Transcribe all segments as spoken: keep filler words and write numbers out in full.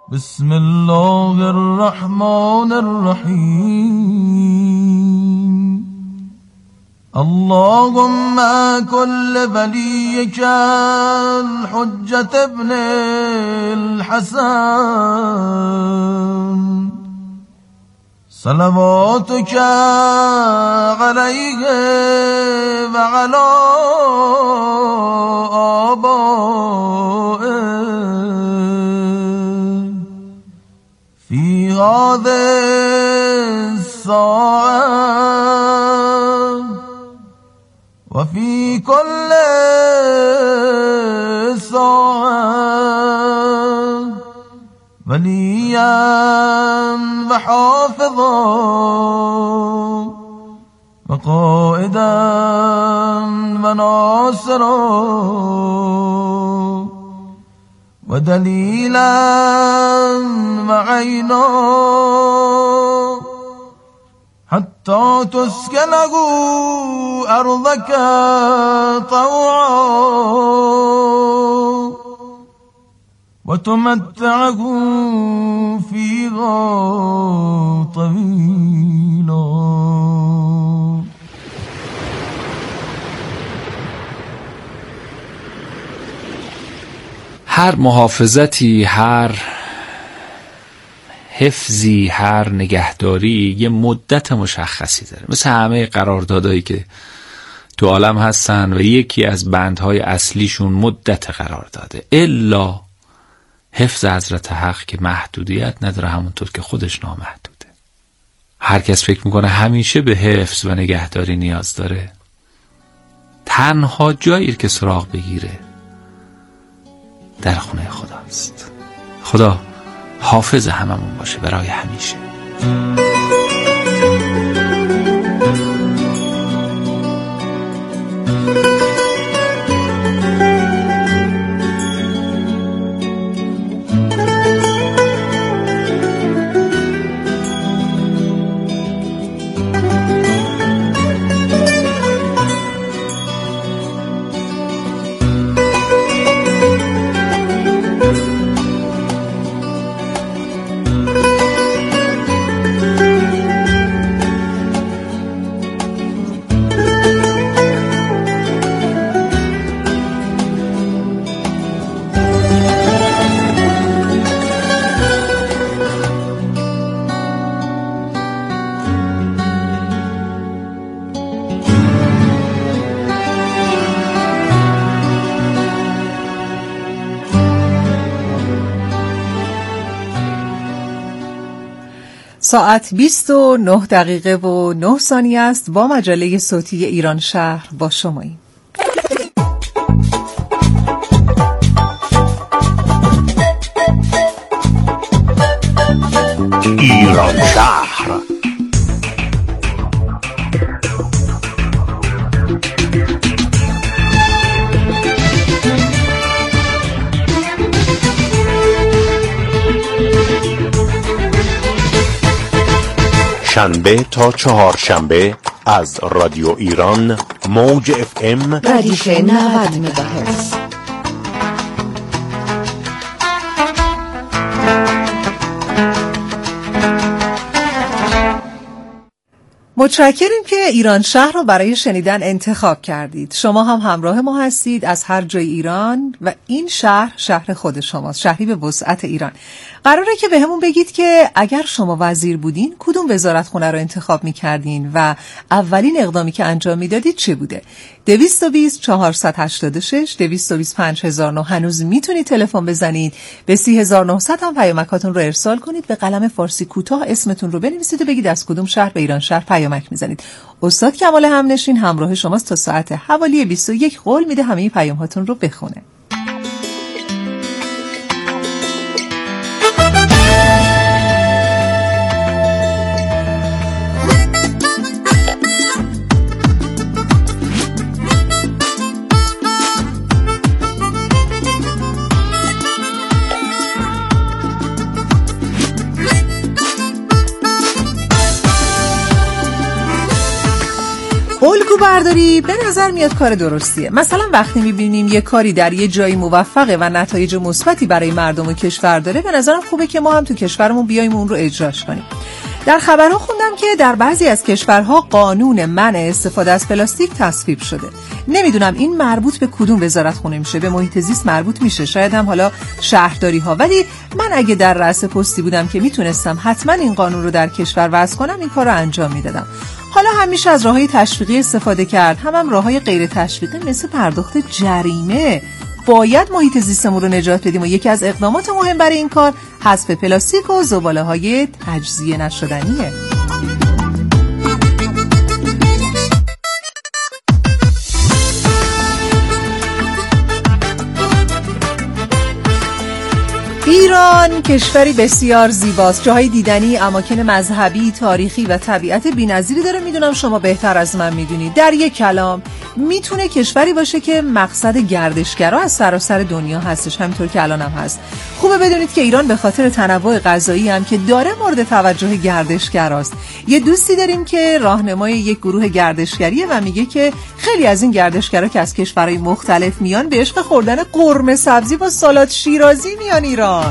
بسم الله الرحمن الرحیم. اللهم كل وليك الحجة ابن الحسن صلواتك عليه وعلى آبائه في هذه الساعة وفي كل ساعة وليا وحافظا وقائدا وناصرا ودليلا وعينا حتى تسكنه أرضك طوعا وتمتعه فيها طويلا. هر محافظتی، هر حفظی، هر نگهداری یه مدت مشخصی داره، مثل همه قراردادهایی که تو عالم هستن و یکی از بندهای اصلیشون مدت قرارداده، الا حفظ حضرت حق که محدودیت نداره، همونطور که خودش نامحدوده. هر کس فکر میکنه همیشه به حفظ و نگهداری نیاز داره، تنها جایی که سراغ بگیره در خونه خداست. خدا حافظ هممون باشه برای همیشه. ساعت بیست و نه دقیقه و نه ثانیه است. با مجله صوتی ایران شهر با شماییم. ایران شهر. شنبه تا چهارشنبه از رادیو ایران موج اف ام ردیف نود مگاهرتز. متشکریم که ایران شهر رو برای شنیدن انتخاب کردید. شما هم همراه ما هستید از هر جای ایران و این شهر شهر خود شماست، شهری به وسعت ایران. قراره که به همون بگید که اگر شما وزیر بودین کدوم وزارتخونه رو انتخاب می‌کردین و اولین اقدامی که انجام میدادید چه بوده؟ دویست و بیست چهارصد و هشتاد و شش دویست و بیست پنج هزار و نه هنوز میتونید تلفن بزنید. به سی هزار و نهصد هم پیامکاتون رو ارسال کنید. به قلم فارسی کوتاه اسمتون رو بنویسید و بگید از کدوم شهر به ایران شهر پیامک میزنید. استاد کمال همنشین همراه شماست تا ساعت حوالی بیست و یک. قول میده همه پیام هاتون رو بخونه. قول الگو برداری به نظر میاد کار درستیه. مثلا وقتی میبینیم یه کاری در یه جایی موفقه و نتایج مثبتی برای مردم و کشور داره، به نظرم خوبه که ما هم تو کشورمون بیایم اون رو اجراش کنیم. در خبرها خوندم که در بعضی از کشورها قانون منع استفاده از پلاستیک تصویب شده. نمیدونم این مربوط به کدوم وزارتخونه میشه، به محیط زیست مربوط میشه، شاید هم حالا شهرداری ها، ولی من اگه در رأس پستی بودم که میتونستم حتما این قانون رو در کشور وضع کنم، این کار رو انجام میدادم. حالا همیشه از راههای تشویقی استفاده کرد، هم هم راههای غیر تشویقی مثل پرداخت جریمه. باید محیط زیستمون رو نجات بدیم و یکی از اقدامات مهم برای این کار حذف پلاستیک و زباله‌های تجزیه نشدنیه. ایران کشوری بسیار زیباست، جاهای دیدنی، اماکن مذهبی، تاریخی و طبیعت بی‌نظیری داره. میدونم شما بهتر از من میدونید. در یک کلام میتونه کشوری باشه که مقصد گردشگرا از سراسر دنیا هستش، همینطور که الان هم هست. خوبه بدونید که ایران به خاطر تنوع غذایی هم که داره مورد توجه گردشگراست. یه دوستی داریم که راهنمای یک گروه گردشگریه و میگه که خیلی از این گردشگرا که از کشورهای مختلف میان به عشق خوردن قرمه سبزی با سالاد شیرازی میان ایران.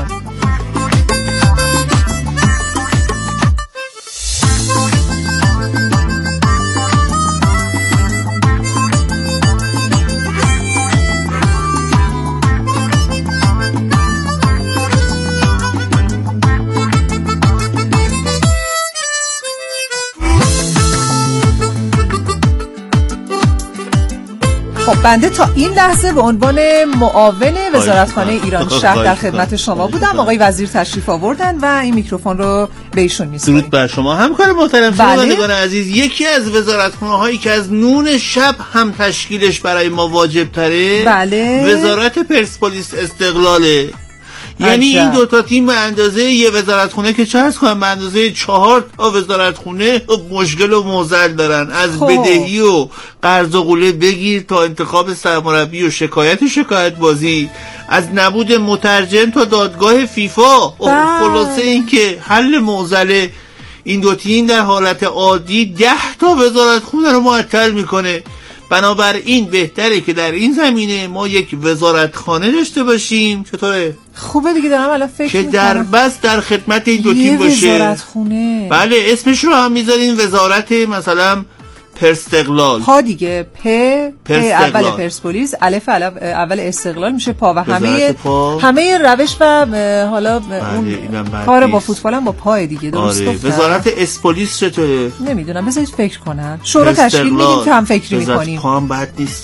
خب بنده تا این لحظه به عنوان معاون وزارتخانه ایران شهر در خدمت شما بودم. آقای وزیر تشریف آوردن و این میکروفون رو به ایشون میسپارم. درود بر شما همکار محترم. شنوندگان عزیز، یکی از وزارتخانه هایی که از نون شب هم تشکیلش برای ما واجب تره، بله، وزارت پرسپولیس استقلاله. یعنی این دوتا تیم به اندازه یه وزارتخونه که چه هست کنم به اندازه چهار تا وزارتخونه مشکل و معضل دارن، از خب. بدهی و قرض و قوله بگیر تا انتخاب سرمربی و شکایت شکایت بازی، از نبود مترجم تا دادگاه فیفا. خلاصه این که حل معضل این دو تیم در حالت عادی ده تا وزارتخونه رو معطل میکنه. بنابراین بهتره که در این زمینه ما یک وزارتخانه داشته باشیم. چطوره؟ خوبه دیگه، دارم الان فکر که در بس در خدمت این دو تیم باشه. یه وزارتخونه. بله، اسمش رو هم میذارین وزارت مثلا پرستقلال. پا دیگه پ پ اول پرسپولیس، الف اول استقلال میشه پا و همه پا. همه روش و حالا اون کار با فوتبال هم با پای دیگه. درست گفتم؟ آره. وزارت اسپولیس چطوره؟ نمیدونم، بذارید فکر کنم. شورا تشکیل میدیم که هم فکری میکنیم. وزارت پا هم بد نیست.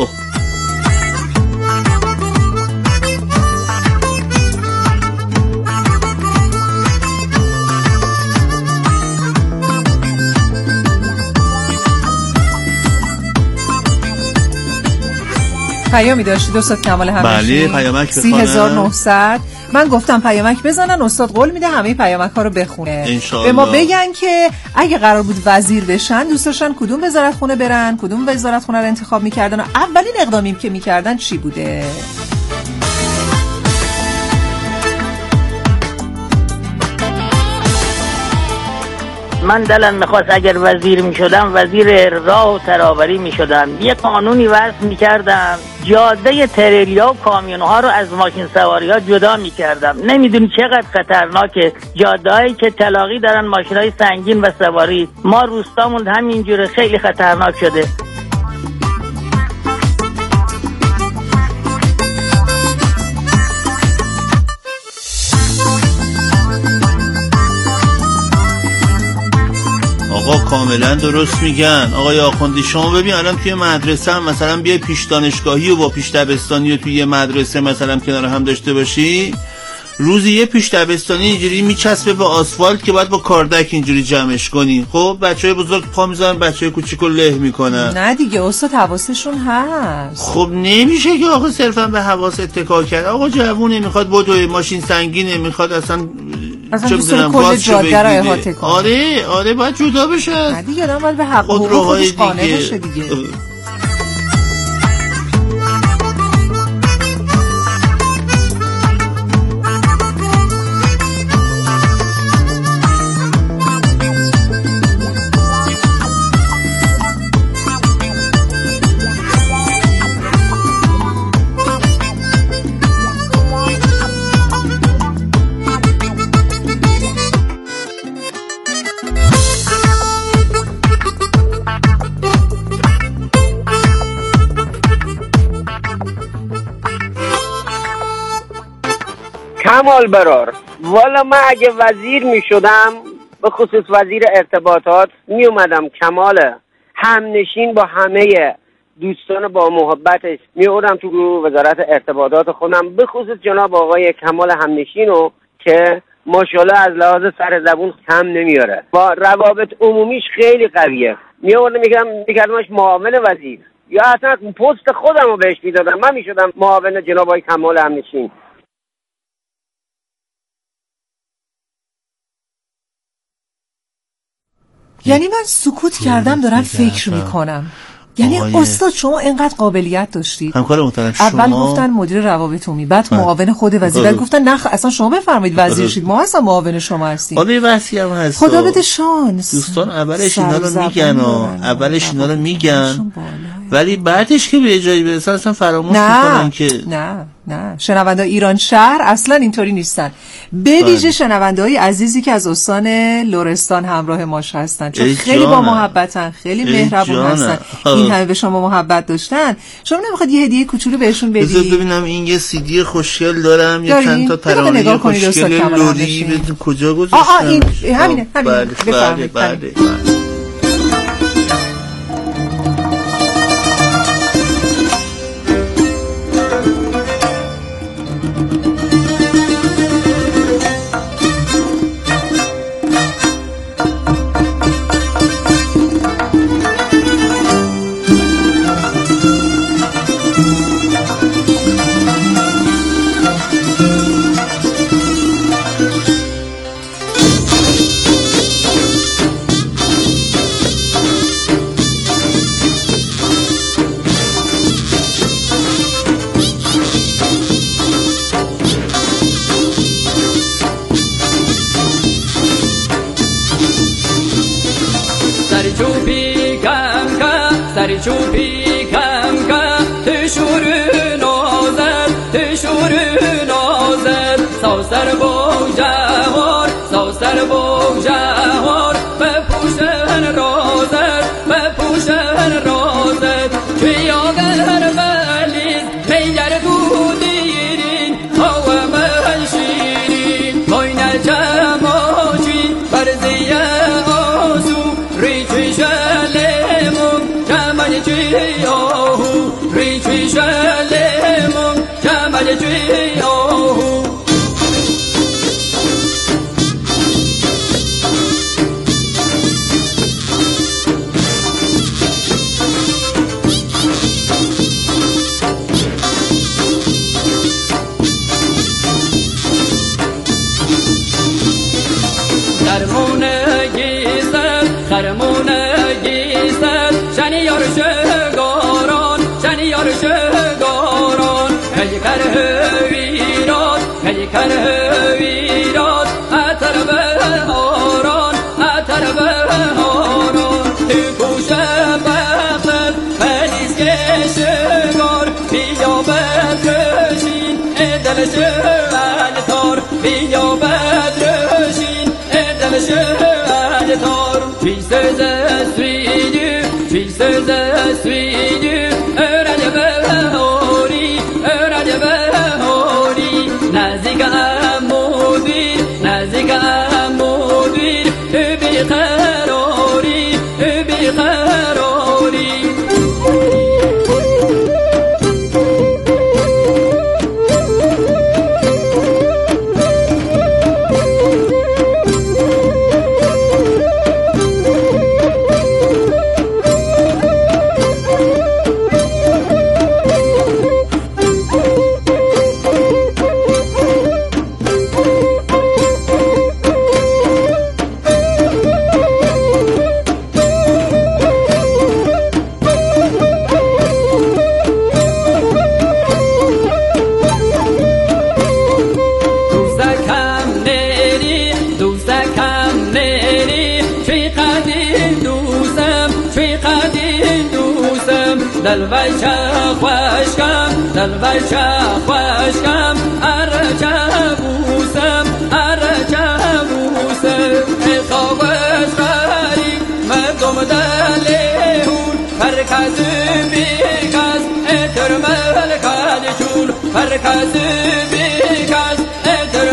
پیامی داشتید استاد کمال همشی؟ بله، پیامک بخونم. سی هزار و نهصد. من گفتم پیامک بزنن، استاد قول میده همه پیامک ها رو بخونه. انشالله. به ما بگن که اگه قرار بود وزیر بشن دوست داشتن کدوم وزارتخونه برن، کدوم وزارتخونه رو انتخاب میکردن و اولین اقدامی که میکردن چی بوده. من دلم میخواست اگر وزیر میشدم وزیر راه و ترابری میشدم. یه قانونی وضع میکردم جاده تریلیا و کامیون ها رو از ماشین سواری ها جدا میکردم. نمیدونی چقدر خطرناکه جاده هایی که تلاقی دارن ماشین های سنگین و سواری. ما روستامون همینجوره، خیلی خطرناک شده. آقا کاملا درست میگن آقای آخوندی. شما ببین الان توی مدرسه هم مثلا بیای پیش دانشگاهی و با پیش دبستانی و توی یه مدرسه مثلا کنار هم داشته باشی، روزی یه پیش دبستانی اینجوری میچسبه به آسفالت که باید با کاردک اینجوری جمعش کنی. خب بچهای بزرگ پا میذارن، بچهای کوچیکو له میکنن. نه دیگه استاد، حواسشون هست. خب نمیشه که آقا صرفا به حواس اتکا کرد. آقا جوونه میخواد بدوی، ماشین سنگینه، میخواد اصلا اصلا دوستان کل جاده را احاطه کنه. آره آره باید جدا بشه. نه دیگه آدم باید به حق و حقوق خودش قانع باشه دیگه. کمال برار، والا من اگه وزیر می شدم، به خصوص وزیر ارتباطات، می اومدم کمال همنشین با همه دوستان با محبتش می اومدم تو وزارت ارتباطات خودم، به خصوص جناب آقای کمال همنشینو که ماشاءالله از لحاظ سر زبون کم نمیاره، با روابط عمومیش خیلی قویه. می اومدم میگم میکردمش معاون وزیر، یا اصلا پست خودم رو بهش میدادم، من میشدم معاون جناب آقای کمال همنشین. یعنی من سکوت کردم دارم فکر میکنم. یعنی استاد شما اینقدر قابلیت داشتید. همکار محترم اول شما گفتن مدیر روابط عمومی، بعد معاون خود وزیر، بعد گفتن نه اصلا شما بفرمایید وزیر شید، ما اصلا معاون شما هستیم. حالا وصی هم هست. خدا بده شانس. دوستان اولش اینا رو میگن و اولش اینا رو میگن ولی بعدش که به جایی برسن اصلا فراموش میکنن که نه نه شنونده ایران شهر اصلا اینطوری نیستن. به ویژه شنونده های عزیزی که از استان لرستان همراه ماش هستن، چون خیلی با محبتن، خیلی مهربون هستن، این همه به شما محبت داشتن. شما نمیخواد یه هدیه کوچولو بهشون بدی؟ بذار ببینم این یه سی دی خوشگل دارم، یه چند تا ترانه خوشگل لوری بدون کجا گذاشتم؟ آها این همینه همینه. بله بله. Herkes bir kez eter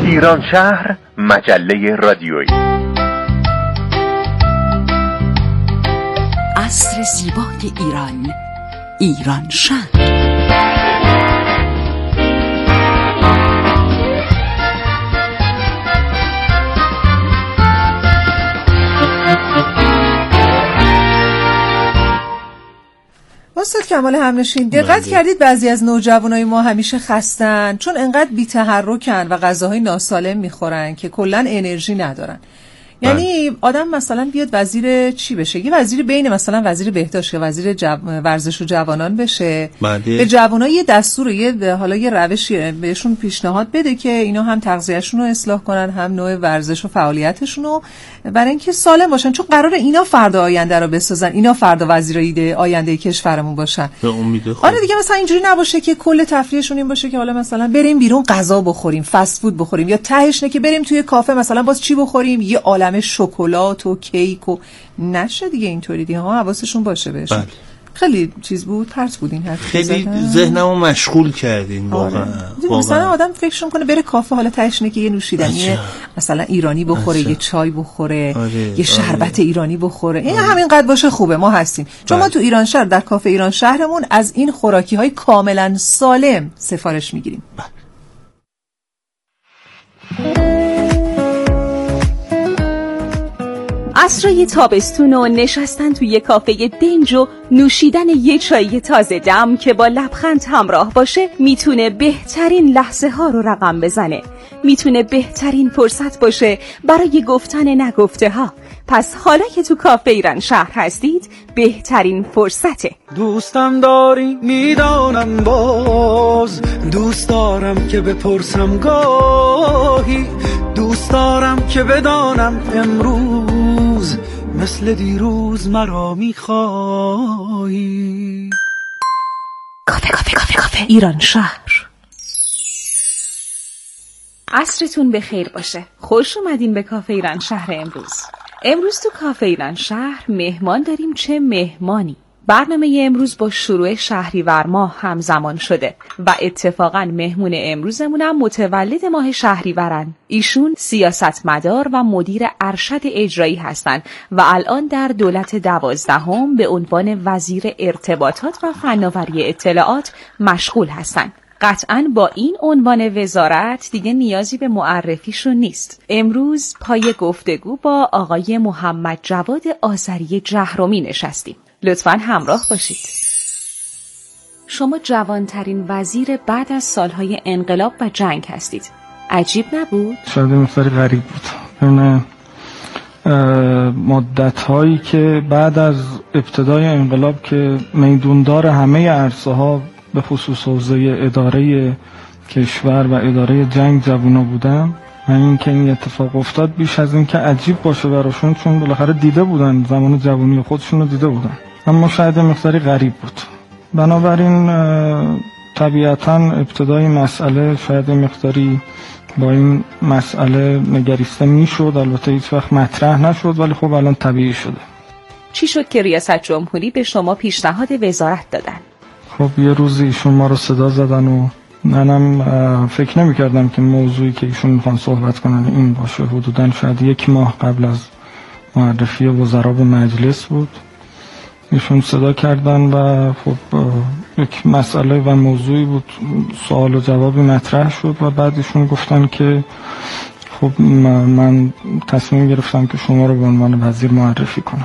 ایران شهر مجله رادیویی. عصر زیبای ایران، ایران شهر. استاد کمال همنشین، دقت کردید بعضی از نوجوانای ما همیشه خستن چون انقدر بی تحرکن و غذاهای ناسالم میخورن که کلا انرژی ندارن. یعنی آدم مثلا بیاد وزیر چی بشه؟ یه وزیر بین مثلا وزیر بهداشت یا وزیر جو... ورزش و جوانان بشه. بله. به جوانان یه دستور یه حالا یه روشی بهشون پیشنهاد بده که اینا هم تغذیه‌شون رو اصلاح کنن، هم نوع ورزش و فعالیتشون رو، برای اینکه سالم باشن، چون قراره اینا فردا آینده رو بسازن، اینا فردا وزیرای آینده کشورمون باشن. به امید خدا. آره دیگه، مثلا اینجوری نباشه که کل تفریحشون این باشه که حالا مثلا بریم بیرون غذا بخوریم، فست فود بخوریم، یا تهش نه که بریم توی کافه مثلا باز چی بخوریم، یه عالمه شکلات و کیک و نشه دیگه اینطوری دیگه. ها حواسشون باشه بهشون. بله. خیلی چیز بود، پرت بود این حرف. خیلی ذهنمو مشغول کردین واقعا. آره. مثلا آدم فکرشون کنه بره کافه حالا تهش نه که یه نوشیدنی مثلا ایرانی بخوره، اچه. یه چای بخوره، آره. یه شربت آره. ایرانی بخوره. این آره. همینقدر باشه خوبه، ما هستیم. چون ما تو ایران شهر در کافه ایران شهرمون از این خوراکی‌های کاملا سالم سفارش می‌گیریم. عصرای تابستون و نشستن توی یه کافه دنج و نوشیدن یه چای تازه دم که با لبخند همراه باشه میتونه بهترین لحظه ها رو رقم بزنه، میتونه بهترین فرصت باشه برای گفتن نگفته ها. پس حالا که تو کافه ایران شهر هستید بهترین فرصته. دوستم داری میدانم، باز دوست دارم که بپرسم گاهی، دوست دارم که بدانم امروز مثل دیروز مرا میخواهی. کافه کافه کافه کافه ایران شهر. عصرتون بخیر باشه. خوش اومدین به کافه ایران شهر. امروز امروز تو کافه ایران شهر مهمان داریم. چه مهمانی! برنامه امروز با شروع شهریور ماه همزمان شده و اتفاقاً مهمون امروزمونم متولد ماه شهریورن. ایشون سیاستمدار و مدیر ارشد اجرایی هستن و الان در دولت دوازدهم به عنوان وزیر ارتباطات و فناوری اطلاعات مشغول هستن. قطعاً با این عنوان وزارت دیگه نیازی به معرفیشون نیست. امروز پای گفتگو با آقای محمد جواد آذری جهرمی نشستیم. لطفاً همراه باشید. شما جوانترین وزیر بعد از سالهای انقلاب و جنگ هستید. عجیب نبود؟ شاید مقدار غریب بود. اون مدت هایی که بعد از ابتدای انقلاب که میدوندار همه عرصه ها به خصوص حوزه اداره کشور و اداره جنگ جوونا بودم، همین که این اتفاق افتاد بیش از این که عجیب باشه براشون، چون بالاخره دیده بودن، زمان جوانی خودشون رو دیده بودن، اما شاید مقداری غریب بود. بنابراین طبیعتاً ابتدای مسئله شاید مقداری با این مسئله نگریسته میشد، البته هیچ وقت مطرح نشد، ولی خب الان طبیعی شده. چی شد که ریاست جمهوری به شما پیشنهاد وزارت دادن؟ خب یه روزی ایشون ما رو صدا زدن و منم فکر نمی کردم که موضوعی که ایشون میخوان صحبت کنن این باشه. حدوداً شاید یک ماه قبل از معرفی وزرا به مجلس بود ایشون صدا کردن و خب یک مسئله و موضوعی بود، سوال و جوابی مطرح شد و بعد ایشون گفتن که خب من تصمیم گرفتم که شما رو به عنوان وزیر معرفی کنم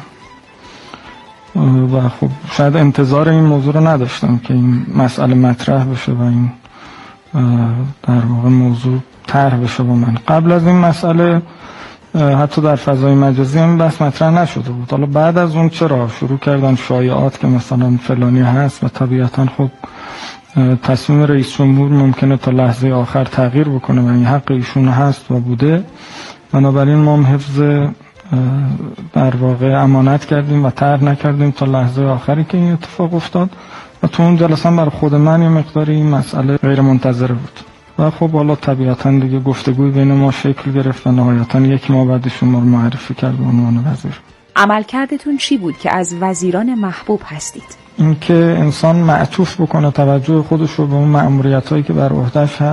و خب شاید انتظار این موضوع رو نداشتم که این مسئله مطرح بشه و این در واقع موضوع طرح بشه با من. قبل از این مسئله حتی در فضای مجازی هم بحث مطرح نشده بود. حالا بعد از اون چرا شروع کردن شایعات که مثلا فلانی هست و طبیعتا خب تصمیم رئیس جمهور ممکنه تا لحظه آخر تغییر بکنه و این حق ایشون هست و بوده. بنابراین ما هم حفظ در واقع امانت کردیم و طرح نکردیم تا لحظه آخری که این اتفاق افتاد و تو اون جلسه برای خود من یه مقداری این مسئله غیر منتظره بود و خب حالا طبیعتا دیگه گفتگوی بین ما شکل گرفت و نهایتا یک ماه بعد شما رو معرفی کرد به عنوان وزیر. عملکردتون چی بود که از وزیران محبوب هستید؟ این که انسان معطوف بکنه توجه خودش رو به اون مأموریتایی که بر عهده‌اش هست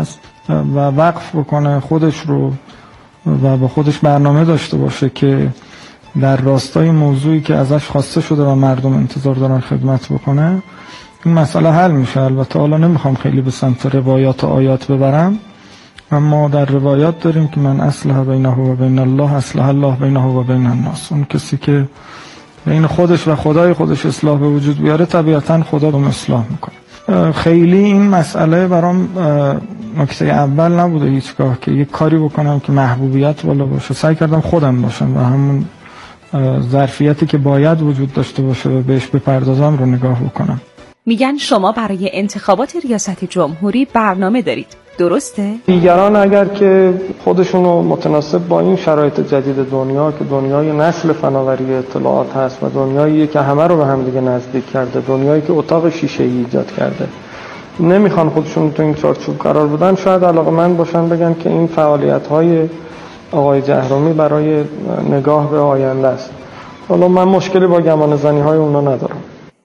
و وقف بکنه خودش رو و با خودش برنامه داشته باشه که در راستای موضوعی که ازش خواسته شده و مردم انتظار دارن خدمت بکنه، این مسئله حل میشه. البته حالا نمیخوام خیلی به سمت روایات و آیات ببرم، اما در روایات داریم که من اصلح بینه و بین الله اصلح الله بینه و بین الناس. اون کسی که بین خودش و خدای خودش اصلاح به وجود بیاره طبیعتا خدا رو اصلاح میکنه. خیلی این مسئله برام نکته اول نبوده هیچگاه که یک کاری بکنم که محبوبیت بالا باشه. سعی کردم خودم باشم و همون ظرفیتی که باید وجود داشته باشه و بهش بپردازم رو نگاه بکنم. میگن شما برای انتخابات ریاست جمهوری برنامه دارید، درسته؟ دیگران اگر که خودشونو متناسب با این شرایط جدید دنیا که دنیای نسل فناوری اطلاعات هست و دنیاییه که همه رو به هم دیگه نزدیک کرده، دنیایی که اتاق شیشه‌ای ایجاد کرده، نمیخوان خودشون تو این چارچوب قرار بدن، شاید علاقه‌مند باشن بگن که این فعالیت‌های آقای جهرومی برای نگاه به آینده است. حالا من مشکلی با گمان زنی‌های اونا ندارم.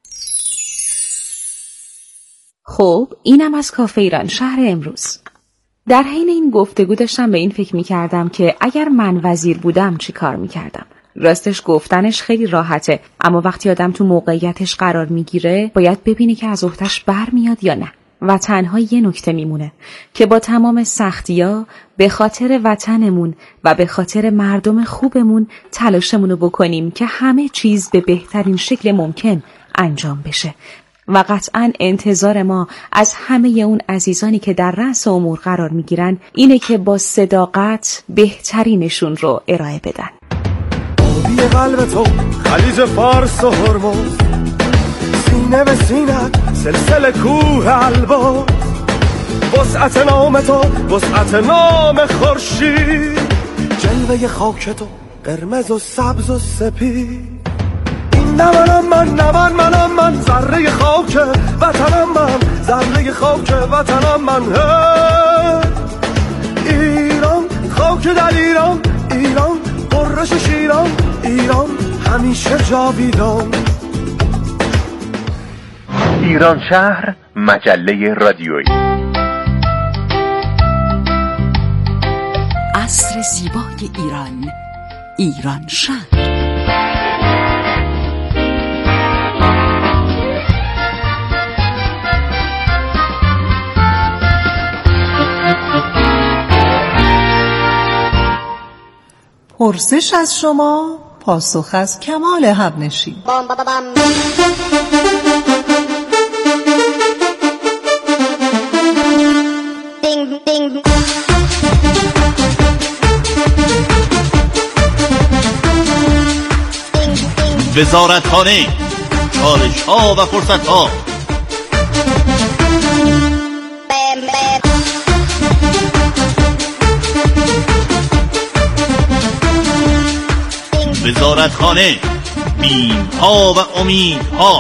خب اینم از کافه ایران شهر امروز. در حین این گفتگو داشتم به این فکر می‌کردم که اگر من وزیر بودم چی کار می‌کردم. راستش گفتنش خیلی راحته، اما وقتی آدم تو موقعیتش قرار میگیره باید ببینه که از عهده‌اش برمیاد یا نه. و تنها یه نکته میمونه که با تمام سختی‌ها به خاطر وطنمون و به خاطر مردم خوبمون تلاشمون رو بکنیم که همه چیز به بهترین شکل ممکن انجام بشه. و قطعاً انتظار ما از همه اون عزیزانی که در رأس امور قرار میگیرن اینه که با صداقت بهترینشون رو ارائه بدن. آبی قلب تو خلیج فارس و هرمز، سینه به سینت سلسله کوه البرز، وسعت نام تو وسعت نام خورشید، جلوه خاک تو قرمز و سبز و سپید. نه منم من نه من منم من ذره خاک وطنم، من ذره خاک وطنم، من ایران خاک در ایران، ایران قرش شیران، ایران همیشه جاویدان. ایران شهر مجله رادیویی. عصر زیبای ایران، ایران شهر. پرسش از شما، پاسخ از کمال همنشین. وزارتخانه، چالش ها و فرصت ها. وزارتخانه، بیم ها و امید ها.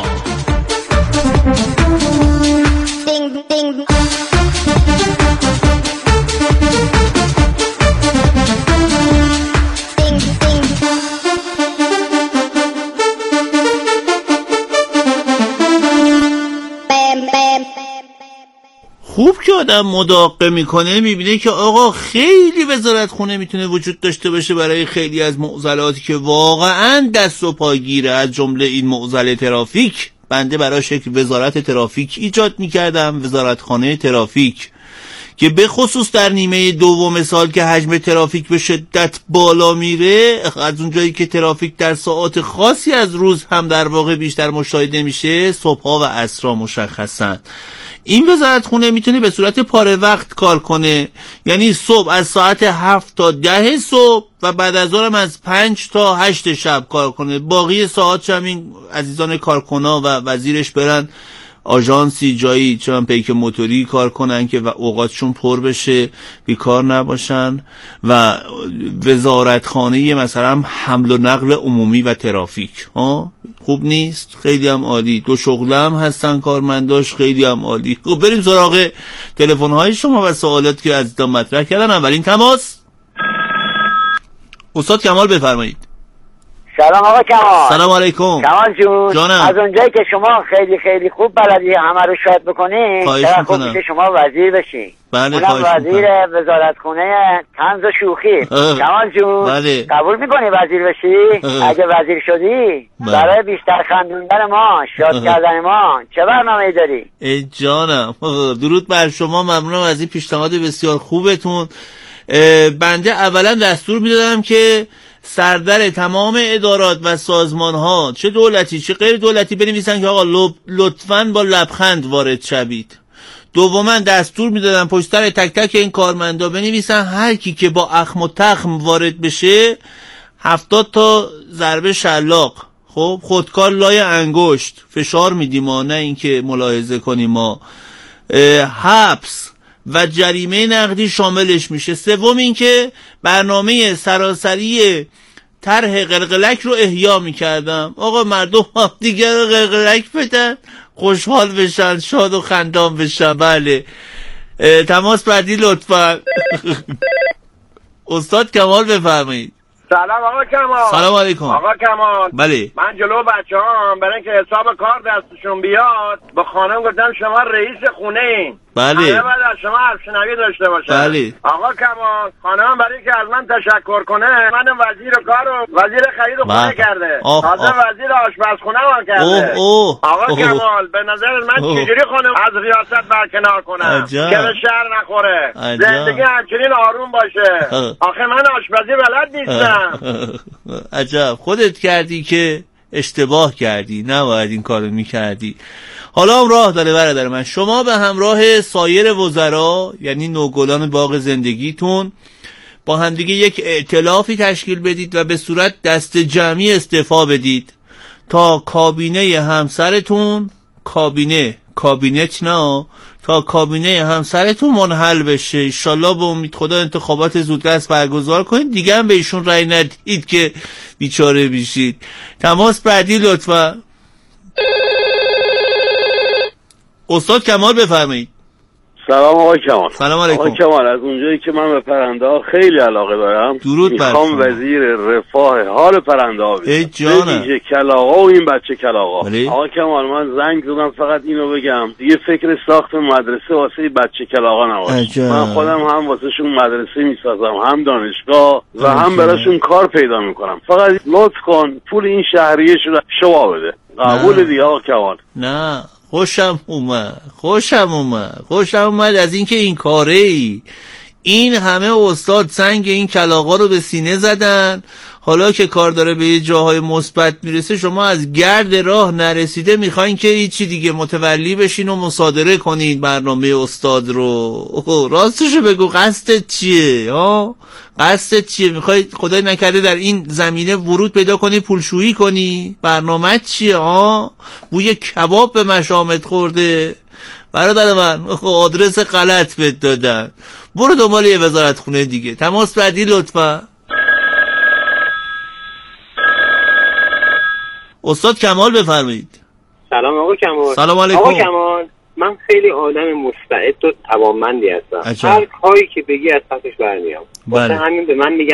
خوب که آدم مداقه میکنه میبینه که آقا خیلی وزارتخونه میتونه وجود داشته باشه برای خیلی از معضلاتی که واقعا دست و پاگیره، از جمله این معضل ترافیک. بنده براش یک وزارت ترافیک ایجاد میکردم، وزارتخانه ترافیک، که به خصوص در نیمه دوم سال که حجم ترافیک به شدت بالا میره، از اونجایی که ترافیک در ساعات خاصی از روز هم در واقع بیشتر مشاهده میشه، صبحها و عصرها مشخصا، این وزارتخونه میتونه به صورت پاره وقت کار کنه. یعنی صبح از ساعت هفت تا ده صبح و بعد از ظهر از پنج تا هشت شب کار کنه. باقی ساعت هم این عزیزان کارکنا و وزیرش برن آژانسی جایی چون پیک موتوری کار کنن که و اوقاتشون پر بشه، بیکار نباشن. و وزارتخانه مثلا حمل و نقل عمومی و ترافیک، ها خوب نیست؟ خیلی هم عالی. دو شغله هم هستن کارمنداش، خیلی هم عالی. خب بریم سراغ تلفن های شما و سوالات که عزیزان مطرح کردن. اولین تماس استاد کمال، بفرمایید. سلام آقا کمال. سلام علیکم. کمال جون جانم. از اونجایی که شما خیلی خیلی خوب بلدی همه رو شاید بکنی، خواهش چرا میکنم. خوب میشه شما وزیر بشی. بله اونم خواهش وزیر میکنم. وزارتخونه طنز و شوخی. کمال جون بله. قبول میکنی وزیر بشی؟ اگه وزیر شدی بله. برای بیشتر خندوندن ما، شاد کردن ما چه برنامه‌ای داری؟ ای جانم درود بر شما، ممنونم از این پیشنهاد بسیار خوبتون. بنده اولا دستور میدادم که سردر تمام ادارات و سازمان ها چه دولتی چه غیر دولتی بنویسن که آقا لطفاً با لبخند وارد شوید. دوما دستور میدادم پشت سر تک تک این کارمندا بنویسن هر کی که با اخم و تخم وارد بشه هفتاد تا ضربه شلاق، خب خودکار لای انگشت، فشار میدیم ما، نه اینکه ملاحظه کنیم ما، حبس و جریمه نقدی شاملش میشه. سوم این که برنامه سراسری طرح قلقلک رو احیا میکردم. آقا مردم هم دیگر رو قلقلک بدن، خوشحال بشن، شاد و خندان بشن. بله تماس بعدی لطفا. استاد کمال بفرمایید. سلام آقا کمال. سلام علیکم. آقا کمال. بله. من جلو بچه هم برای اینکه حساب کار دستشون بیاد به خانم گفتم شما رئیس خونه این. بله. همه باید از شما حرفشنوی داشته باشه. بله. آقا کمال خانم برای که از من تشکر کنه من وزیر کار و وزیر خرید و خونه کرده. تازه وزیر آشپزخونه هم کرده. اوه اوه. آقا اوه. کمال به نظر من اوه. چجوری خانم از ریاست برکنار کنم عجب. که به شهر نخوره. عجب. زندگی همچنین آروم باشه. آخه من آشپزی بلد نیستم. عجب خودت کردی که اشتباه کردی، نباید این کارو میکردی. حالا هم راه داره برادر من. شما به همراه سایر وزرا یعنی نوگلان باغ زندگیتون با همدیگه یک ائتلافی تشکیل بدید و به صورت دست جمعی استعفا بدید تا کابینه همسرتون، کابینه کابینت نه، تا کابینه همسرتون منحل بشه. انشالله به امید خدا انتخابات زودرس برگزار کنید، دیگه هم به ایشون رأی ندید که بیچاره بشید. تماس بعدی لطفا. استاد کمال بفرمایید. سلام آقای کمال. سلام علیکم. آقای کمال از اونجایی که من به پرنده ها خیلی علاقه دارم درود بر میخوام وزیر رفاه حال پرنده ها ای جانم. بگم کلاغا و این بچه کلاغا. بلی؟ آقای کمال من زنگ زدم فقط اینو بگم دیگه فکر ساخت مدرسه واسه بچه کلاغا نباشه. من خودم هم واسه شون مدرسه میسازم، هم دانشگاه و هم براشون کار پیدا میکنم. فقط لطف کن پول این شهریه شده شما بده. قبول دیگه آقا کمال. نه خوشم اومد خوشم اومد خوشم اومد از اینکه این کاره ای. این همه استاد سنگ این کلاغا رو به سینه زدن، حالا که کار داره به یه جاهای مثبت میرسه شما از گرد راه نرسیده میخواین که هیچی دیگه متولی بشین و مصادره کنین برنامه استاد رو. راستشو بگو قصدت چیه؟ ها قصدت چیه؟ میخوای خدای نکرده در این زمینه ورود پیدا کنی پولشویی کنی؟ برنامه چیه؟ ها بوی کباب به مشامت خورده برادر من، آدرس غلط بهت دادن، برو دنبال یه وزارت خونه دیگه. تماس بعدی لطفا. استاد کمال بفرمایید. سلام آقا کمال. سلام علیکم. آقا کمال من خیلی آدم مستعد و توانمندی هستم. عجب. هر کاری که بگی از پسش برمیام. واسه همین به من میگن